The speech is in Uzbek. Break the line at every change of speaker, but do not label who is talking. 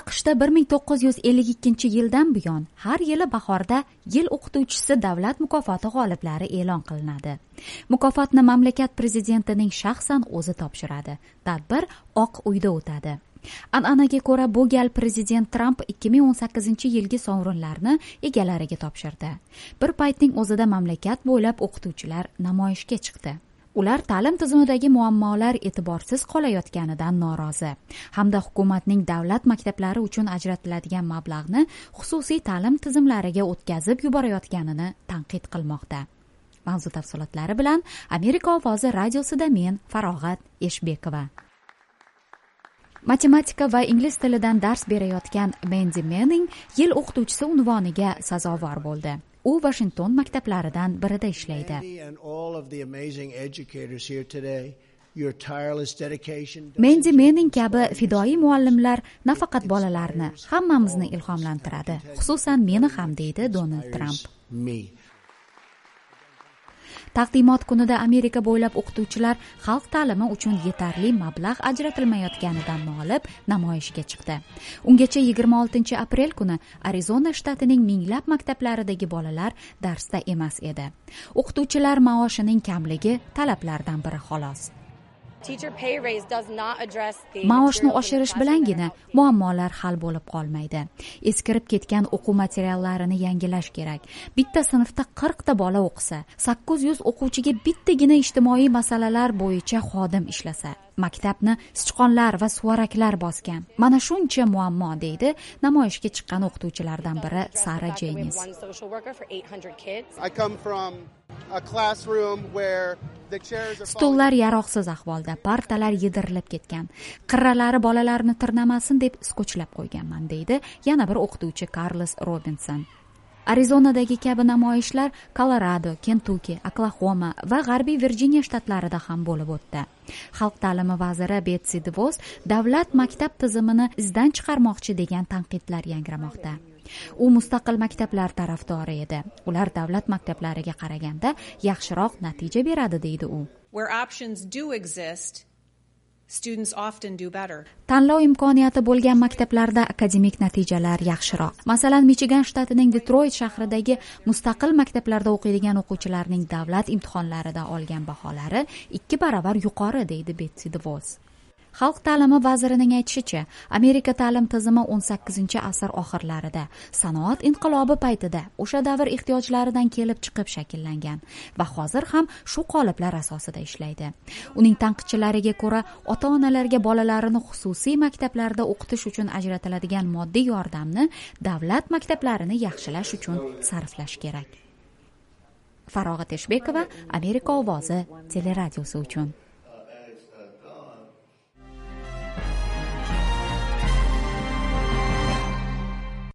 AQShda 1952-yildan buyon har yili bahorda yil o'qituvchisi davlat mukofoti g'oliblari e'lon qilinadi. Mukofotni mamlakat prezidentining shaxsan o'zi topshiradi. Tadbir Oq uyda o'tadi. An'anaga ko'ra bu gal prezident Tramp 2018-yilgi sovrinlarni egalariga topshirdi. Bir paytning o'zida mamlakat bo'ylab o'qituvchilar namoyishga chiqdi. Ular ta'lim tizimidagi muammolar e'tiborsiz qolayotganidan norozi hamda hukumatning davlat maktablari uchun ajratiladigan mablag'ni xususiy ta'lim tizimlariga o'tkazib yuborayotganini tanqid qilmoqda. Mavzu tafsilotlari bilan Amerika ovozi radiosida men Farog'at Eshbekova. Matematika va ingliz tilidan dars berayotgan Mandy Manning yil o'qituvchisi unvoniga sazovor bo'ldi. U Washington maktablaridan birida ishlaydi. Mandy Manning kabi fidoyi muallimlar nafaqat bolalarni, hammamizni ilhomlantiradi, xususan meni ham, deydi Donald Trump. Taqdimot kunida Amerika bo'ylab o'qituvchilar xalq ta'limi uchun yetarli mablag' ajratilmayotganidan nolib namoyishga chiqdi. Ungacha 26 aprel kuni Arizona shtatining minglab maktablaridagi bolalar darsda emas edi. O'qituvchilar maoshining kamligi talablardan biri xolos. Maoshni oshirish bilangina muammolar hal bo'lib qolmaydi. Eskirib ketgan o'quv materiallarini yangilash kerak. Bitta sinfda 40 ta bola o'qisa, 800 o'quvchiga bittagina ijtimoiy masalalar bo'yicha xodim ishlasa, maktabni sichqonlar va suvaraklar bosgan. Mana shuncha muammo, deydi namoyishga chiqqan o'qituvchilardan biri Sara Jeniz. Stullar yaroqsiz ahvolda, partalar yedirilib ketgan. Qirralari bolalarni tirnamasin deb skotchlab qo'yganman, deydi yana bir o'qituvchi Carlos Robinson. Arizonadagi kabi namoyishlar Colorado, Kentucky, Oklahoma va G'arbiy Virjiniya shtatlarida ham bo'lib o'tdi. Xalq ta'limi vaziri Betsy DeVos davlat maktab tizimini izdan chiqarmoqchi degan tanqidlar yangramoqda. U mustaqil maktablar tarafdori edi. Ular davlat maktablariga qaraganda yaxshiroq natija beradi, deydi u. Tanlov imkoniyati bo'lgan maktablarda akademik natijalar yaxshiroq. Masalan, Michigan shtatining Detroit shahridagi mustaqil maktablarda o'qiydigan o'quvchilarning davlat imtihonlarida olgan baholari 2 baravar yuqori, deydi Betsy DeVos. Xalq ta'limi vazirining aytishicha, Amerika ta'lim tizimi 18-asr oxirlarida sanoat inqilobi paytida o'sha davr ehtiyojlaridan kelib chiqib shakllangan va hozir ham shu qoliplar asosida ishlaydi. Uning tanqidchilariga ko'ra, ota-onalarga bolalarini xususiy maktablarda o'qitish uchun ajratiladigan moddiy yordamni davlat maktablarini yaxshilash uchun sarflash kerak. Farog'at Eshbekova, Amerika ovozi teleradiosi uchun.